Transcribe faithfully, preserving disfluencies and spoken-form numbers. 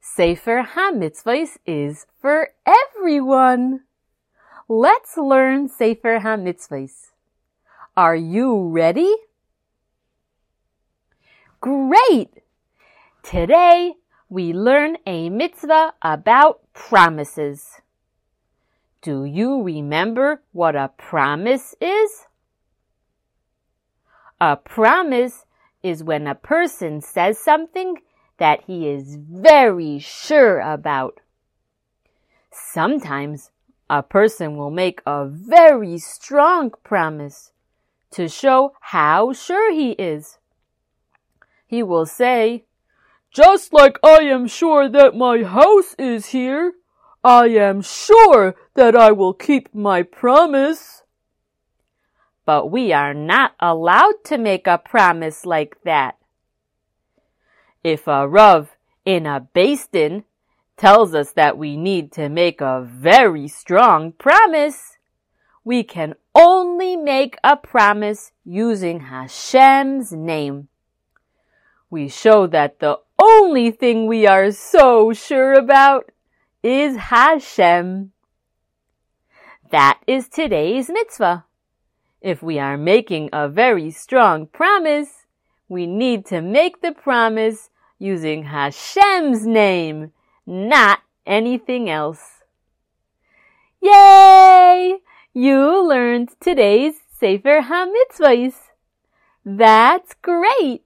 Sefer HaMitzvos is for everyone. Let's learn Sefer HaMitzvos. Are you ready? Great! Today we learn a mitzvah about promises. Do you remember what a promise is? A promise is when a person says something that he is very sure about. Sometimes a person will make a very strong promise to show how sure he is. He will say, "Just like I am sure that my house is here, I am sure that I will keep my promise." But we are not allowed to make a promise like that. If a Rav in a Beis Din tells us that we need to make a very strong promise, we can only make a promise using Hashem's name. We show that the only thing we are so sure about is Hashem. That is today's mitzvah. If we are making a very strong promise, we need to make the promise using Hashem's name, not anything else. Yay! You learned today's Sefer HaMitzvos. That's great!